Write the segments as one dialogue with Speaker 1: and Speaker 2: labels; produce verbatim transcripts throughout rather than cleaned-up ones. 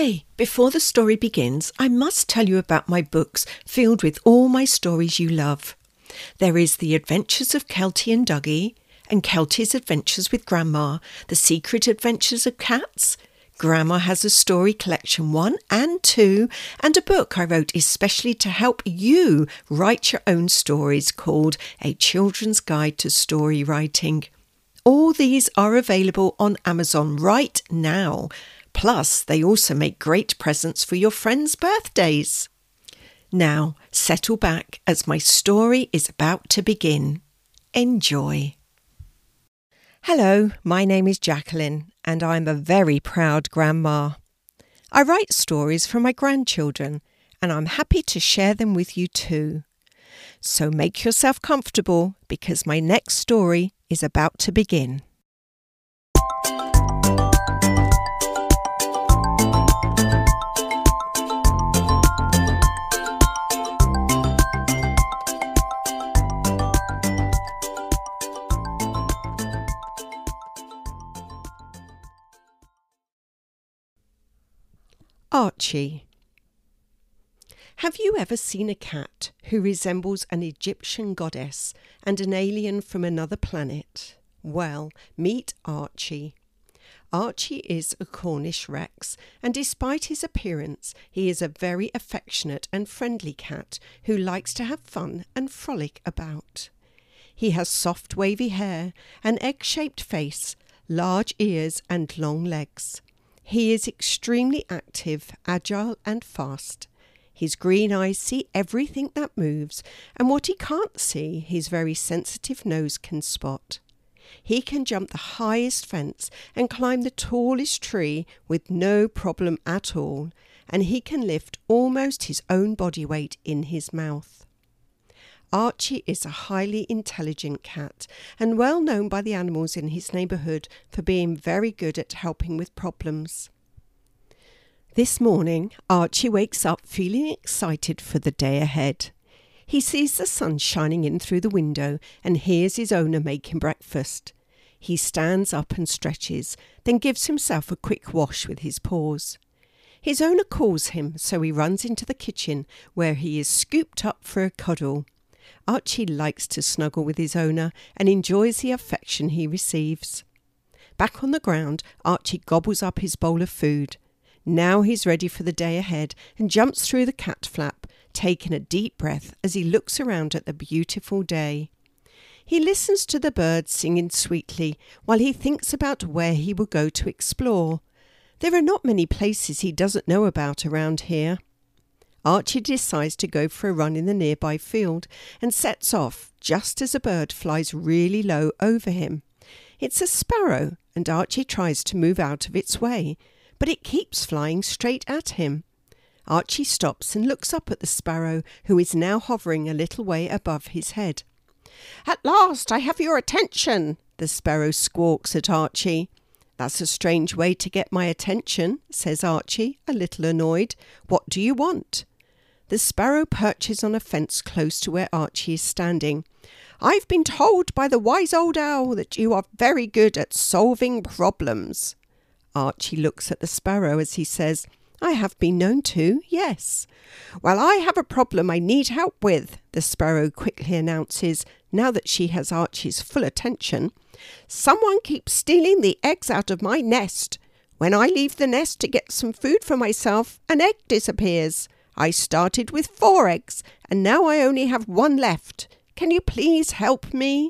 Speaker 1: Okay, before the story begins, I must tell you about my books filled with all my stories you love. There is The Adventures of Kelty and Dougie, and Kelty's Adventures with Grandma, The Secret Adventures of Cats. Grandma has a story collection one and two, and a book I wrote especially to help you write your own stories called A Children's Guide to Story Writing. All these are available on Amazon right now. Plus, they also make great presents for your friends' birthdays. Now, settle back as my story is about to begin. Enjoy. Hello, my name is Jacqueline, and I'm a very proud grandma. I write stories for my grandchildren, and I'm happy to share them with you too. So make yourself comfortable because my next story is about to begin. Archie. Have you ever seen a cat who resembles an Egyptian goddess and an alien from another planet? Well, meet Archie. Archie is a Cornish Rex, and despite his appearance, he is a very affectionate and friendly cat who likes to have fun and frolic about. He has soft wavy hair, an egg-shaped face, large ears and long legs. He is extremely active, agile and fast. His green eyes see everything that moves, and what he can't see, his very sensitive nose can spot. He can jump the highest fence and climb the tallest tree with no problem at all, and he can lift almost his own body weight in his mouth. Archie is a highly intelligent cat and well known by the animals in his neighbourhood for being very good at helping with problems. This morning, Archie wakes up feeling excited for the day ahead. He sees the sun shining in through the window and hears his owner making breakfast. He stands up and stretches, then gives himself a quick wash with his paws. His owner calls him, so he runs into the kitchen where he is scooped up for a cuddle. Archie likes to snuggle with his owner and enjoys the affection he receives. Back on the ground, Archie gobbles up his bowl of food. Now he's ready for the day ahead and jumps through the cat flap, taking a deep breath as he looks around at the beautiful day. He listens to the birds singing sweetly while he thinks about where he will go to explore. There are not many places he doesn't know about around here. Archie decides to go for a run in the nearby field and sets off just as a bird flies really low over him. It's a sparrow, and Archie tries to move out of its way, but it keeps flying straight at him. Archie stops and looks up at the sparrow, who is now hovering a little way above his head. "At last I have your attention," the sparrow squawks at Archie. "That's a strange way to get my attention," says Archie, a little annoyed. "What do you want?" The sparrow perches on a fence close to where Archie is standing. "I've been told by the wise old owl that you are very good at solving problems." Archie looks at the sparrow as he says, "I have been known to, yes." "Well, I have a problem I need help with," the sparrow quickly announces, now that she has Archie's full attention. "Someone keeps stealing the eggs out of my nest. When I leave the nest to get some food for myself, an egg disappears. I started with four eggs, and now I only have one left. Can you please help me?"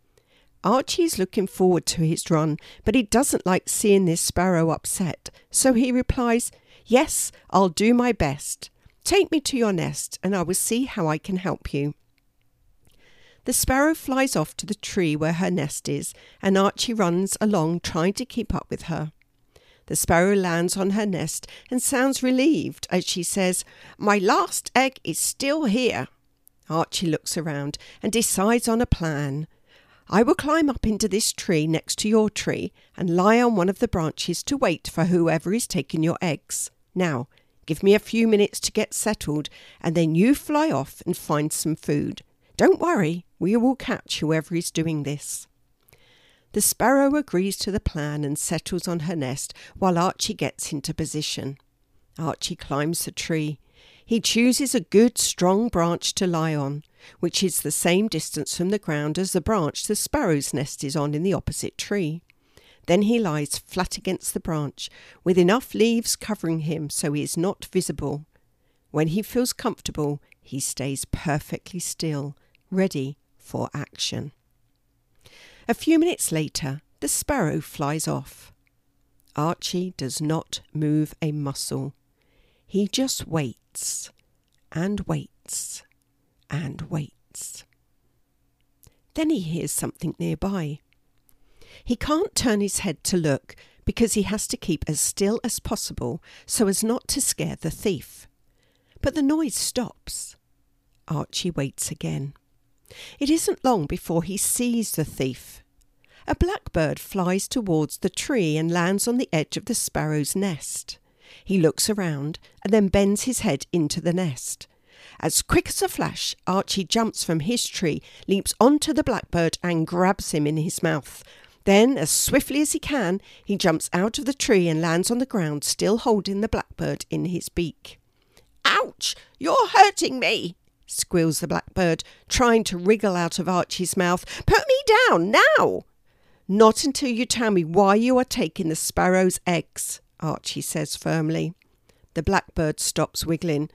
Speaker 1: Archie is looking forward to his run, but he doesn't like seeing this sparrow upset, so he replies, "Yes, I'll do my best. Take me to your nest, and I will see how I can help you." The sparrow flies off to the tree where her nest is, and Archie runs along trying to keep up with her. The sparrow lands on her nest and sounds relieved as she says, "My last egg is still here." Archie looks around and decides on a plan. "I will climb up into this tree next to your tree and lie on one of the branches to wait for whoever is taking your eggs. Now, give me a few minutes to get settled, and then you fly off and find some food. Don't worry, we will catch whoever is doing this." The sparrow agrees to the plan and settles on her nest while Archie gets into position. Archie climbs the tree. He chooses a good strong branch to lie on, which is the same distance from the ground as the branch the sparrow's nest is on in the opposite tree. Then he lies flat against the branch, with enough leaves covering him so he is not visible. When he feels comfortable, he stays perfectly still, ready for action. A few minutes later, the sparrow flies off. Archie does not move a muscle. He just waits and waits and waits. Then he hears something nearby. He can't turn his head to look because he has to keep as still as possible so as not to scare the thief. But the noise stops. Archie waits again. It isn't long before he sees the thief. A blackbird flies towards the tree and lands on the edge of the sparrow's nest. He looks around and then bends his head into the nest. As quick as a flash, Archie jumps from his tree, leaps onto the blackbird and grabs him in his mouth. Then, as swiftly as he can, he jumps out of the tree and lands on the ground, still holding the blackbird in his beak. "Ouch! You're hurting me!" squeals the blackbird, trying to wriggle out of Archie's mouth. "Put me down, now!" "Not until you tell me why you are taking the sparrow's eggs," Archie says firmly. The blackbird stops wiggling.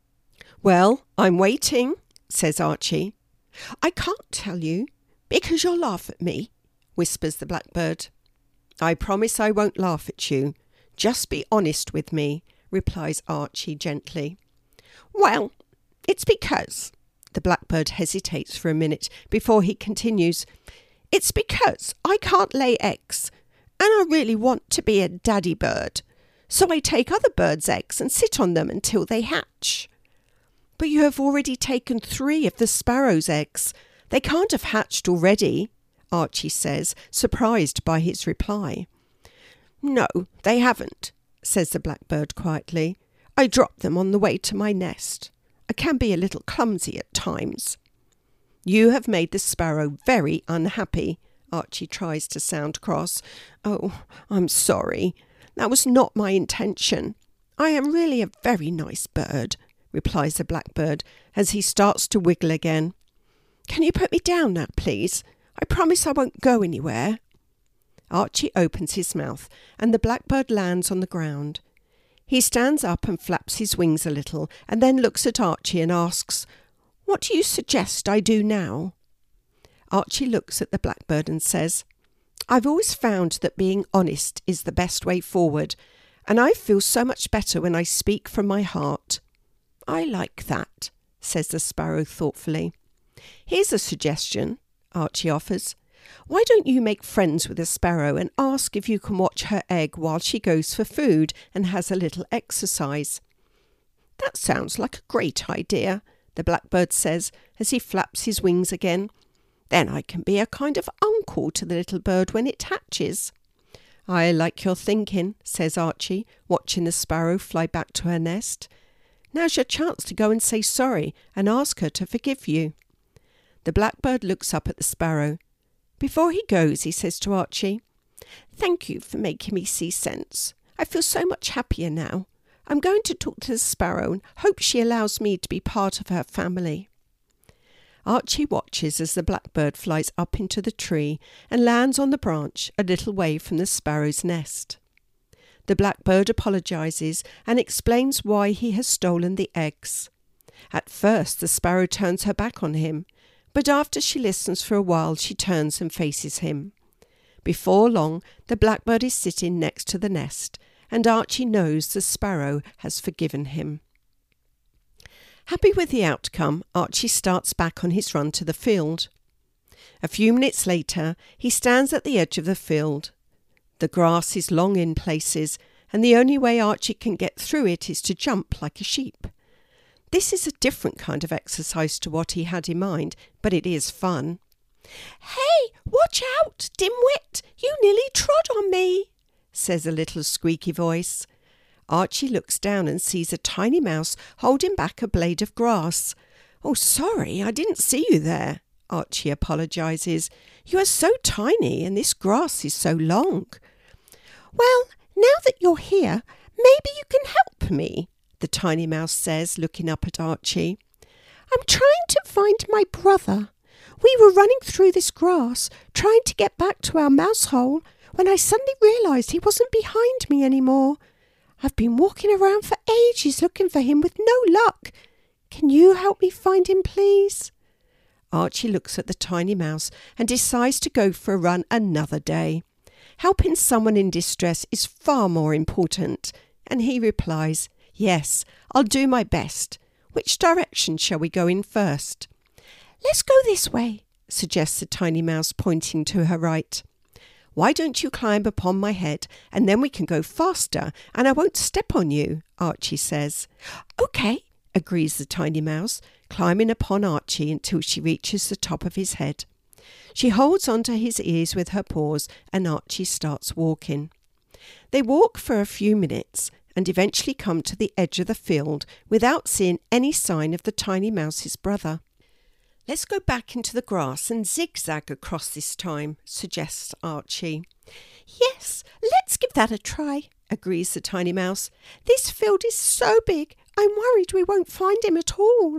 Speaker 1: "Well, I'm waiting," says Archie. "I can't tell you, because you'll laugh at me," whispers the blackbird. "I promise I won't laugh at you. Just be honest with me," replies Archie gently. "Well, it's because," the blackbird hesitates for a minute before he continues, "it's because I can't lay eggs, and I really want to be a daddy bird. So I take other birds' eggs and sit on them until they hatch." "But you have already taken three of the sparrow's eggs. They can't have hatched already," Archie says, surprised by his reply. "No, they haven't," says the blackbird quietly. "I dropped them on the way to my nest. I can be a little clumsy at times." "You have made the sparrow very unhappy," Archie tries to sound cross. "Oh, I'm sorry. That was not my intention. I am really a very nice bird," replies the blackbird as he starts to wiggle again. "Can you put me down now, please? I promise I won't go anywhere." Archie opens his mouth and the blackbird lands on the ground. He stands up and flaps his wings a little and then looks at Archie and asks, "What do you suggest I do now?" Archie looks at the blackbird and says, "I've always found that being honest is the best way forward, and I feel so much better when I speak from my heart." "I like that," says the sparrow thoughtfully. "Here's a suggestion," Archie offers. "Why don't you make friends with a sparrow and ask if you can watch her egg while she goes for food and has a little exercise?" "That sounds like a great idea," the blackbird says as he flaps his wings again. "Then I can be a kind of uncle to the little bird when it hatches." "I like your thinking," says Archie, watching the sparrow fly back to her nest. "Now's your chance to go and say sorry and ask her to forgive you." The blackbird looks up at the sparrow. Before he goes, he says to Archie, "Thank you for making me see sense. I feel so much happier now. I'm going to talk to the sparrow and hope she allows me to be part of her family." Archie watches as the blackbird flies up into the tree and lands on the branch a little way from the sparrow's nest. The blackbird apologises and explains why he has stolen the eggs. At first the sparrow turns her back on him, but after she listens for a while she turns and faces him. Before long the blackbird is sitting next to the nest, and Archie knows the sparrow has forgiven him. Happy with the outcome, Archie starts back on his run to the field. A few minutes later, he stands at the edge of the field. The grass is long in places, and the only way Archie can get through it is to jump like a sheep. This is a different kind of exercise to what he had in mind, but it is fun. "Hey, watch out, dimwit! You nearly trod on me," says a little squeaky voice. Archie looks down and sees a tiny mouse holding back a blade of grass. "Oh, sorry, I didn't see you there," Archie apologises. "You are so tiny and this grass is so long." "Well, now that you're here, Maybe you can help me, the tiny mouse says, looking up at Archie. I'm trying to find my brother. We were running through this grass, trying to get back to our mouse hole, when I suddenly realised he wasn't behind me anymore. I've been walking around for ages looking for him with no luck. Can you help me find him, please? Archie looks at the tiny mouse and decides to go for a run another day. Helping someone in distress is far more important, and he replies, Yes, I'll do my best. Which direction shall we go in first? Let's go this way, suggests the tiny mouse, pointing to her right. Why don't you climb upon my head, and then we can go faster, and I won't step on you, Archie says. OK, agrees the tiny mouse, climbing upon Archie until she reaches the top of his head. She holds onto his ears with her paws, and Archie starts walking. They walk for a few minutes and eventually come to the edge of the field without seeing any sign of the tiny mouse's brother. Let's go back into the grass and zigzag across this time, suggests Archie. Yes, let's give that a try, agrees the tiny mouse. This field is so big, I'm worried we won't find him at all.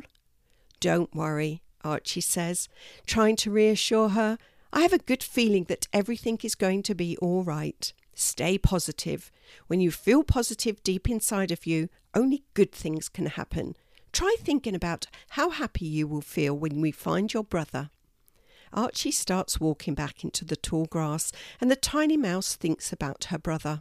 Speaker 1: Don't worry, Archie says, trying to reassure her. I have a good feeling that everything is going to be all right. Stay positive. When you feel positive deep inside of you, only good things can happen. Try thinking about how happy you will feel when we find your brother. Archie starts walking back into the tall grass, and the tiny mouse thinks about her brother.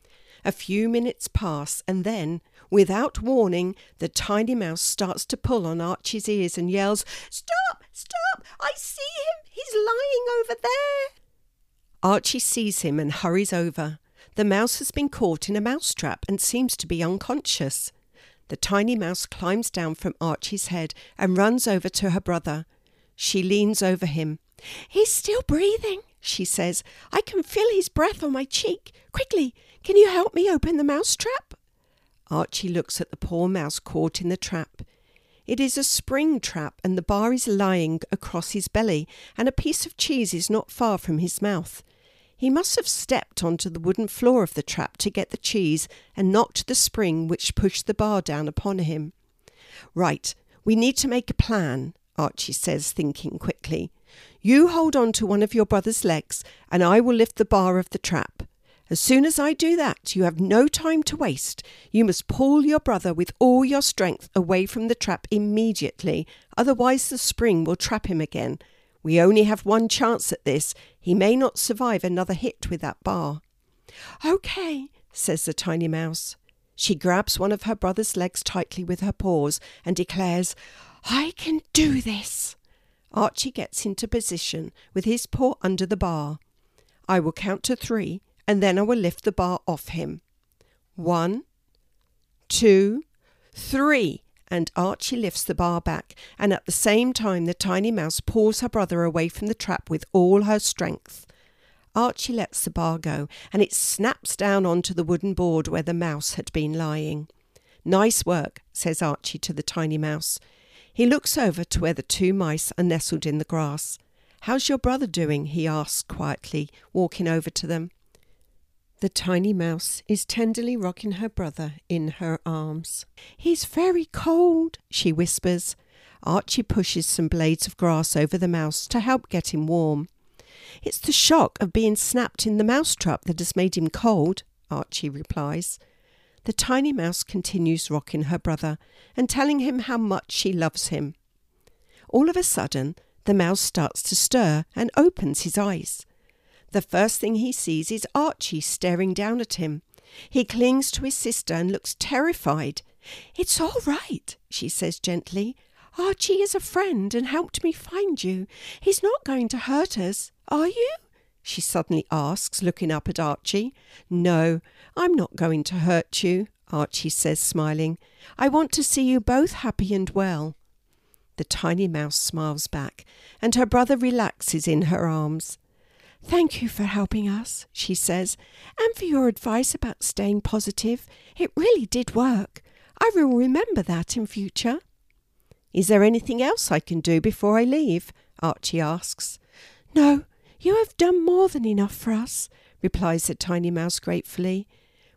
Speaker 1: A few minutes pass, and then, without warning, the tiny mouse starts to pull on Archie's ears and yells, Stop! Stop! I see him! He's lying over there! Archie sees him and hurries over. The mouse has been caught in a mousetrap and seems to be unconscious. The tiny mouse climbs down from Archie's head and runs over to her brother. She leans over him. He's still breathing, she says. I can feel his breath on my cheek. Quickly, can you help me open the mousetrap? Archie looks at the poor mouse caught in the trap. It is a spring trap, and the bar is lying across his belly, and a piece of cheese is not far from his mouth. He must have stepped onto the wooden floor of the trap to get the cheese and knocked the spring which pushed the bar down upon him. Right, we need to make a plan, Archie says, thinking quickly. You hold on to one of your brother's legs and I will lift the bar of the trap. As soon as I do that, you have no time to waste. You must pull your brother with all your strength away from the trap immediately, otherwise the spring will trap him again. We only have one chance at this. He may not survive another hit with that bar. OK, says the tiny mouse. She grabs one of her brother's legs tightly with her paws and declares, I can do this. Archie gets into position with his paw under the bar. I will count to three and then I will lift the bar off him. One, two, three. And Archie lifts the bar back, and at the same time the tiny mouse pulls her brother away from the trap with all her strength. Archie lets the bar go, and it snaps down onto the wooden board where the mouse had been lying. Nice work, says Archie to the tiny mouse. He looks over to where the two mice are nestled in the grass. How's your brother doing? He asks quietly, walking over to them. The tiny mouse is tenderly rocking her brother in her arms. He's very cold, she whispers. Archie pushes some blades of grass over the mouse to help get him warm. It's the shock of being snapped in the mousetrap that has made him cold, Archie replies. The tiny mouse continues rocking her brother and telling him how much she loves him. All of a sudden, the mouse starts to stir and opens his eyes. The first thing he sees is Archie staring down at him. He clings to his sister and looks terrified. It's all right, she says gently. Archie is a friend and helped me find you. He's not going to hurt us, are you? She suddenly asks, looking up at Archie. No, I'm not going to hurt you, Archie says, smiling. I want to see you both happy and well. The tiny mouse smiles back, and her brother relaxes in her arms. Thank you for helping us, she says, and for your advice about staying positive. It really did work. I will remember that in future. Is there anything else I can do before I leave? Archie asks. No, you have done more than enough for us, replies the tiny mouse gratefully.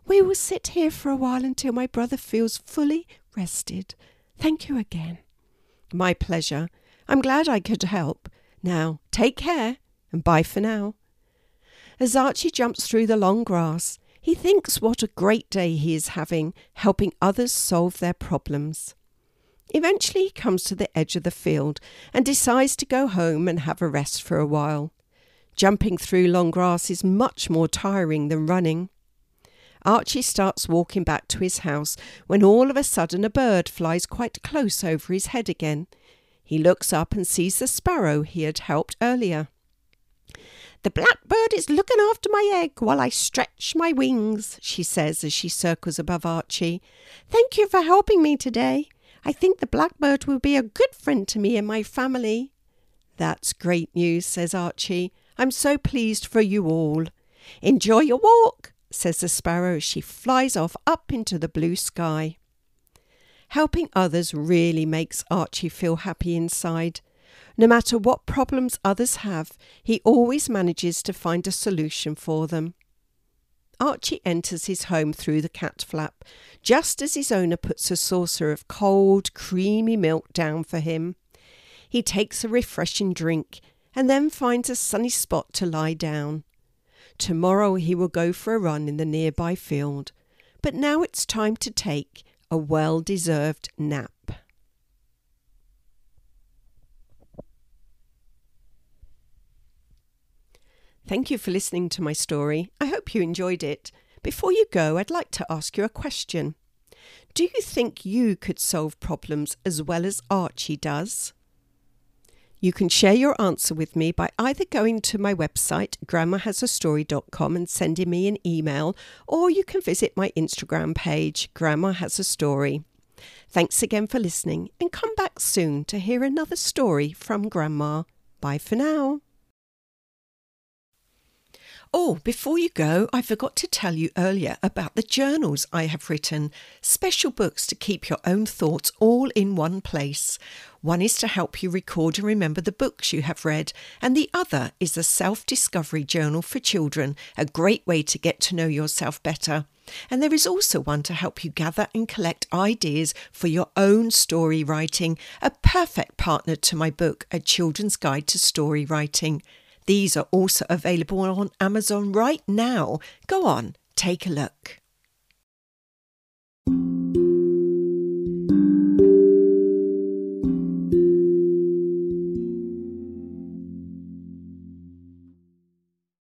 Speaker 1: We will sit here for a while until my brother feels fully rested. Thank you again. My pleasure. I'm glad I could help. Now, take care, and bye for now. As Archie jumps through the long grass, he thinks what a great day he is having, helping others solve their problems. Eventually he comes to the edge of the field and decides to go home and have a rest for a while. Jumping through long grass is much more tiring than running. Archie starts walking back to his house when all of a sudden a bird flies quite close over his head again. He looks up and sees the sparrow he had helped earlier. "The blackbird is looking after my egg while I stretch my wings," she says as she circles above Archie. "Thank you for helping me today. I think the blackbird will be a good friend to me and my family." "That's great news," says Archie. "I'm so pleased for you all." "Enjoy your walk," says the sparrow as she flies off up into the blue sky. Helping others really makes Archie feel happy inside. No matter what problems others have, he always manages to find a solution for them. Archie enters his home through the cat flap, just as his owner puts a saucer of cold, creamy milk down for him. He takes a refreshing drink and then finds a sunny spot to lie down. Tomorrow he will go for a run in the nearby field, but now it's time to take a well-deserved nap. Thank you for listening to my story. I hope you enjoyed it. Before you go, I'd like to ask you a question. Do you think you could solve problems as well as Archie does? You can share your answer with me by either going to my website, grandma has a story dot com, and sending me an email, or you can visit my Instagram page, Grandma Has a Story. Thanks again for listening, and come back soon to hear another story from Grandma. Bye for now. Oh, before you go, I forgot to tell you earlier about the journals I have written, special books to keep your own thoughts all in one place. One is to help you record and remember the books you have read, and the other is a self-discovery journal for children, a great way to get to know yourself better. And there is also one to help you gather and collect ideas for your own story writing, a perfect partner to my book, A Children's Guide to Story Writing. These are also available on Amazon right now. Go on, take a look.